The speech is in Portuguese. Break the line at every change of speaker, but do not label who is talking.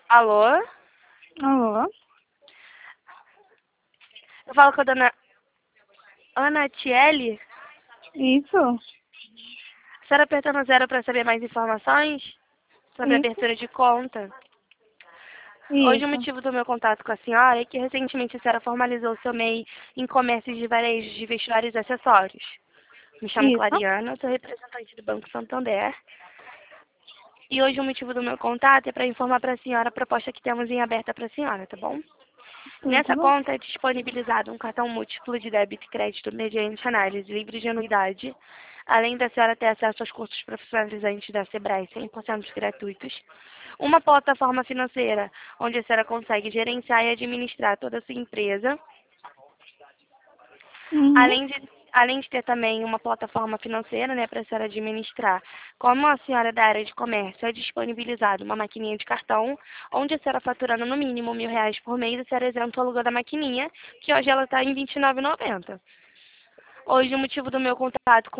Alô?
Alô?
Eu falo com a dona Ana Tiele.
Isso?
A senhora apertando zero para saber mais informações sobre a
Isso?
abertura de conta. Hoje o
Isso.
motivo do meu contato com a senhora é que recentemente a senhora formalizou seu MEI em comércio de varejo de vestuários e acessórios. Me chamo
Isso?
Clariana, sou representante do Banco Santander. E hoje o motivo do meu contato é para informar para a senhora a proposta que temos em aberta para a senhora, tá bom?
Tudo
Nessa
bom?
conta é disponibilizado um cartão múltiplo de débito e crédito mediante análise livre de anuidade, além da senhora ter acesso aos cursos profissionalizantes da Sebrae 100% gratuitos, uma plataforma financeira onde a senhora consegue gerenciar e administrar toda a sua empresa,
Uhum.
além de ter também uma plataforma financeira, né, para a senhora administrar. Como a senhora é da área de comércio, é disponibilizado uma maquininha de cartão, onde a senhora faturando no mínimo R$ 1.000 por mês, a senhora isenta o aluguel da maquininha, que hoje ela está em R$ 29,90. Hoje o motivo do meu contato com